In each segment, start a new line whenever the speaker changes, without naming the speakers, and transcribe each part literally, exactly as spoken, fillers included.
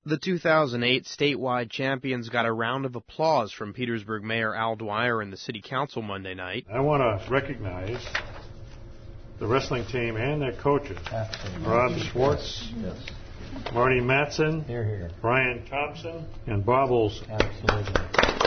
The two thousand eight statewide champions got a round of applause from Petersburg Mayor Al Dwyer and the City Council Monday night.
I want to recognize the wrestling team and their coaches. Absolutely. Rob Schwartz, yes. Marty Matson, here, here. Brian Thompson, and Bobbles. Absolutely.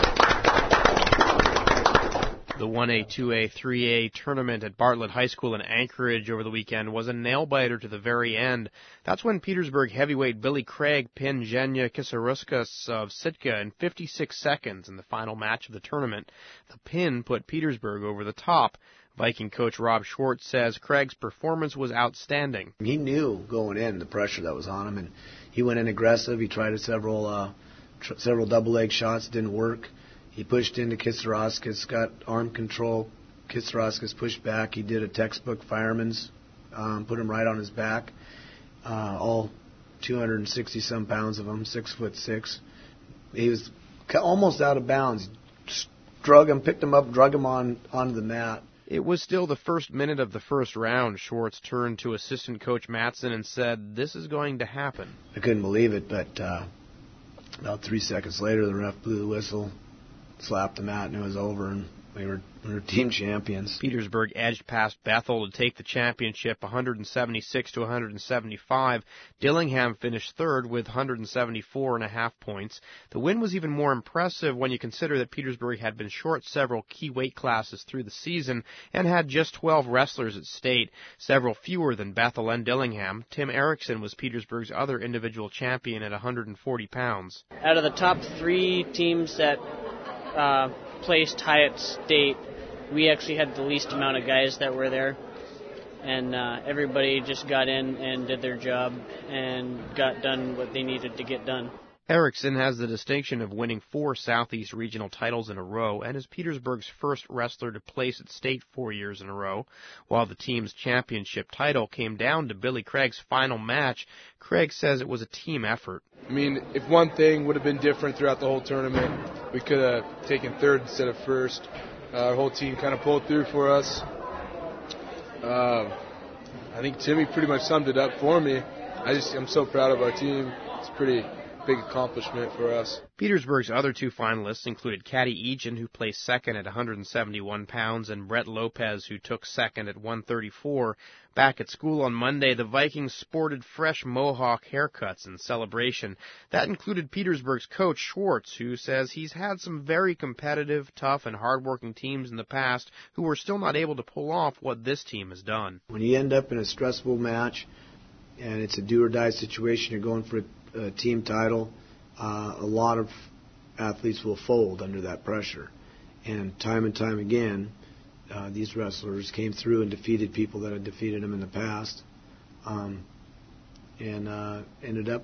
The one A, two A, three A tournament at Bartlett High School in Anchorage over the weekend was a nail-biter to the very end. That's when Petersburg heavyweight Billy Craig pinned Zhenya Kisaruskas of Sitka in fifty-six seconds in the final match of the tournament. The pin put Petersburg over the top. Viking coach Rob Schwartz says Craig's performance was outstanding.
He knew going in the pressure that was on him, and he went in aggressive. He tried several uh, tr- several double-leg shots, didn't work. He pushed into Kisaruskas, got arm control. Kisaruskas pushed back. He did a textbook fireman's, um, put him right on his back. Uh, all two hundred sixty some pounds of him, six foot six. He was almost out of bounds. Just drug him, picked him up, drug him on onto the mat.
It was still the first minute of the first round. Schwartz turned to assistant coach Matson and said, "This is going to happen."
I couldn't believe it, but uh, about three seconds later, the ref blew the whistle, slapped the mat, and it was over, and we were, we were team champions.
Petersburg edged past Bethel to take the championship one seventy-six to one seventy-five. Dillingham finished third with one seventy-four and a half points. The win was even more impressive when you consider that Petersburg had been short several key weight classes through the season and had just twelve wrestlers at state, several fewer than Bethel and Dillingham. Tim Erickson was Petersburg's other individual champion at one forty pounds.
Out of the top three teams that Uh, placed high at state, we actually had the least amount of guys that were there, and uh, everybody just got in and did their job and got done what they needed to get done.
Erickson has the distinction of winning four Southeast regional titles in a row and is Petersburg's first wrestler to place at state four years in a row. While the team's championship title came down to Billy Craig's final match, Craig says it was a team effort.
I mean, if one thing would have been different throughout the whole tournament, we could have taken third instead of first. Uh, our whole team kind of pulled through for us. Uh, I think Timmy pretty much summed it up for me. I just, I'm so proud of our team. It's pretty big accomplishment for us.
Petersburg's other two finalists included Caddy Egan, who placed second at one seventy-one pounds, and Brett Lopez, who took second at one thirty-four. Back at school on Monday, the Vikings sported fresh mohawk haircuts in celebration. That included Petersburg's coach Schwartz, who says he's had some very competitive, tough, and hard-working teams in the past who were still not able to pull off what this team has done.
When you end up in a stressful match, and it's a do-or-die situation, you're going for a Uh, team title, uh, a lot of athletes will fold under that pressure. And time and time again, uh, these wrestlers came through and defeated people that had defeated them in the past, um, and uh, ended up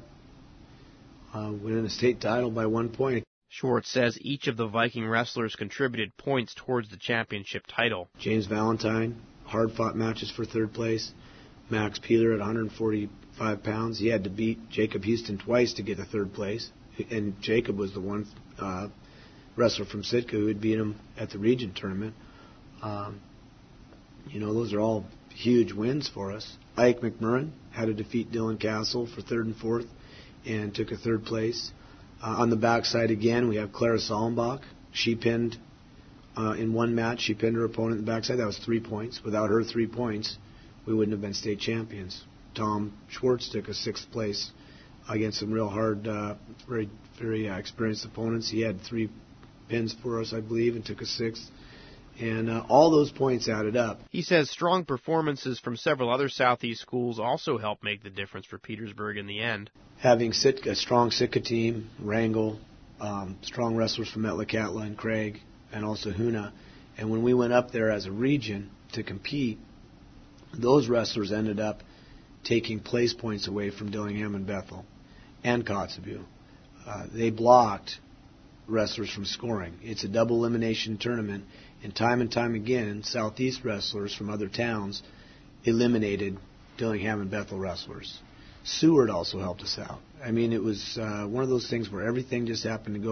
uh, winning a state title by one point.
Schwartz says each of the Viking wrestlers contributed points towards the championship title.
James Valentine, hard-fought matches for third place. Max Peeler at one forty-five pounds. He had to beat Jacob Houston twice to get to third place. And Jacob was the one uh, wrestler from Sitka who had beat him at the region tournament. Um, you know, those are all huge wins for us. Ike McMurrin had to defeat Dylan Castle for third and fourth and took a third place. Uh, on the backside again, we have Clara Sollenbach. She pinned uh, in one match. She pinned her opponent in the backside. That was three points. Without her three points, we wouldn't have been state champions. Tom Schwartz took a sixth place against some real hard, uh, very very uh, experienced opponents. He had three pins for us, I believe, and took a sixth. And uh, all those points added up.
He says strong performances from several other Southeast schools also helped make the difference for Petersburg in the end.
Having Sitka, a strong Sitka team, Wrangell, um, strong wrestlers from Metlakatla and Craig, and also Hoonah. And when we went up there as a region to compete, those wrestlers ended up taking place points away from Dillingham and Bethel and Kotzebue. Uh, they blocked wrestlers from scoring. It's a double elimination tournament, and time and time again, Southeast wrestlers from other towns eliminated Dillingham and Bethel wrestlers. Seward also helped us out. I mean, it was uh, one of those things where everything just happened to go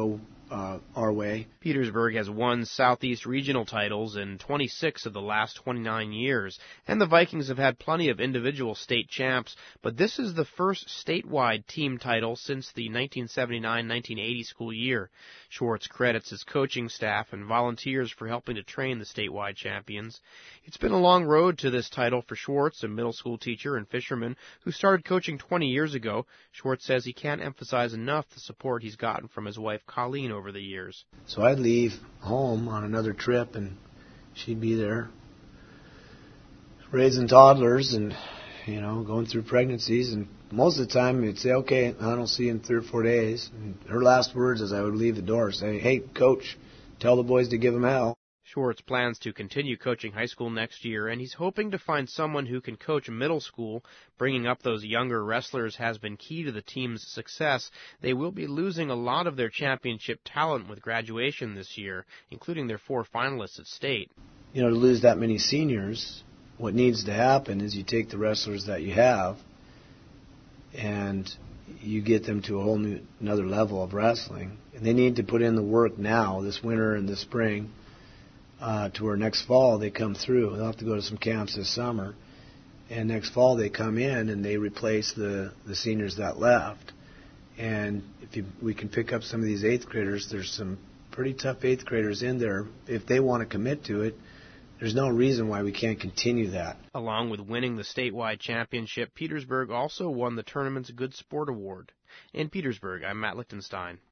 uh, our way.
Petersburg has won Southeast regional titles in twenty-six of the last twenty-nine years, and the Vikings have had plenty of individual state champs, but this is the first statewide team title since the nineteen seventy-nine nineteen eighty school year. Schwartz credits his coaching staff and volunteers for helping to train the statewide champions. It's been a long road to this title for Schwartz, a middle school teacher and fisherman who started coaching twenty years ago. Schwartz says he can't emphasize enough the support he's gotten from his wife Colleen over the years.
So I'd leave home on another trip, and she'd be there raising toddlers and, you know, going through pregnancies. And most of the time, you'd say, okay, I don't see you in three or four days. And her last words as I would leave the door say, hey, Coach, tell the boys to give them hell.
Schwartz plans to continue coaching high school next year, and he's hoping to find someone who can coach middle school. Bringing up those younger wrestlers has been key to the team's success. They will be losing a lot of their championship talent with graduation this year, including their four finalists at state.
You know, to lose that many seniors, what needs to happen is you take the wrestlers that you have and you get them to a whole new another level of wrestling. And they need to put in the work now, this winter and this spring, Uh, to where next fall they come through. They'll have to go to some camps this summer, and next fall they come in and they replace the, the seniors that left. And if you, we can pick up some of these eighth graders, there's some pretty tough eighth graders in there. If they want to commit to it, there's no reason why we can't continue that.
Along with winning the statewide championship, Petersburg also won the tournament's Good Sport Award. In Petersburg, I'm Matt Lichtenstein.